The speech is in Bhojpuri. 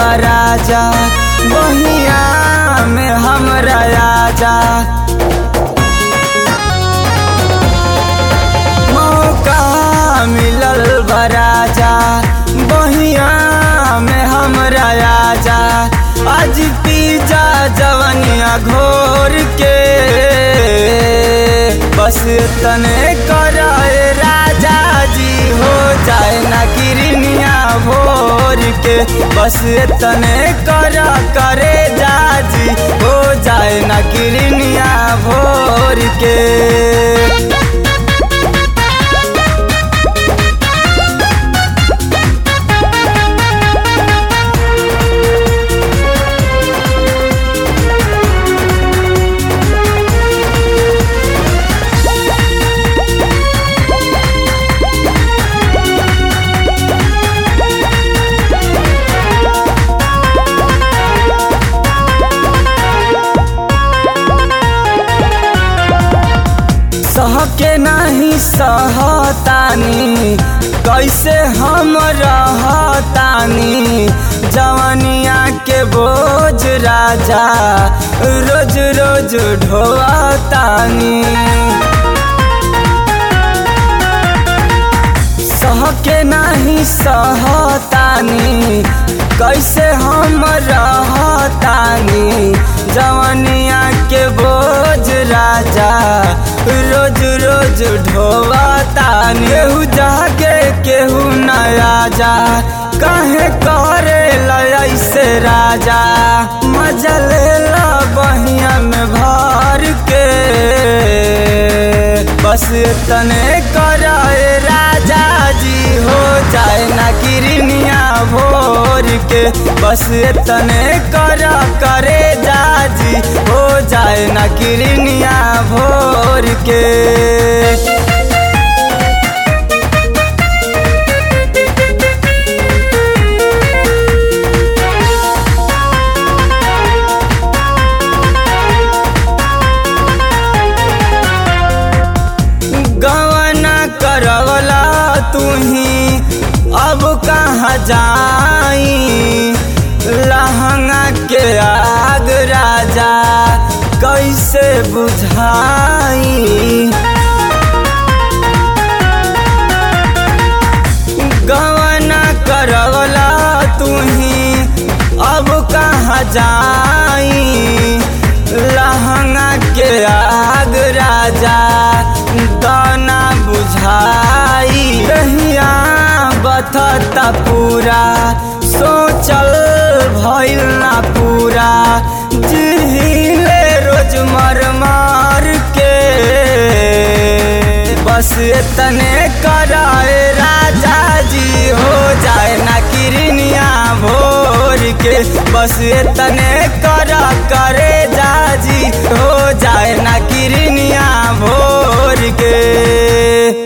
राजा बहिया में हमरा आजा। मौका मिलल बा राजा बहिया में हमरा आजा। आज पीजा जवनिया घोर के बस तने कराए राजा जी हो जाए ना किरनिया भोर के। बस तने करा करे जाजी हो जाए ना किरनिया भोर के। सहके नहीं सहतानी कैसे हम रहतानी। जवनिया के बोझ राजा रोज रोज ढोतानी। सहके नहीं सहतानी कैसे हम रहतानी। जवनिया के बोझ राजा रोज रोज ढोतानी। केहू जाके केहू न आजा काहे करे ऐसे राजा। मजा लेला बहिया में भर के बस तने कराए राजा जी हो जाए ना किरनिया भोर के। बस तने करा करे जाजी हो जाए ना किरनिया भोर के। करवला तुही अब कहाँ जाई। लहंगा के आग राजा कैसे बुझाई। गवना करवला तुही अब कहाँ जाई। लहंगा के आग राजा दाना बुझाई। दहिया बथता पूरा सोचल भइल ना पूरा। जिहिले रोज मर मार के बस तने कराए राजा जी हो जाए ना किरनिया भोर के। बस तने करा करे जाजी हो जाए ना किरनिया भोर के।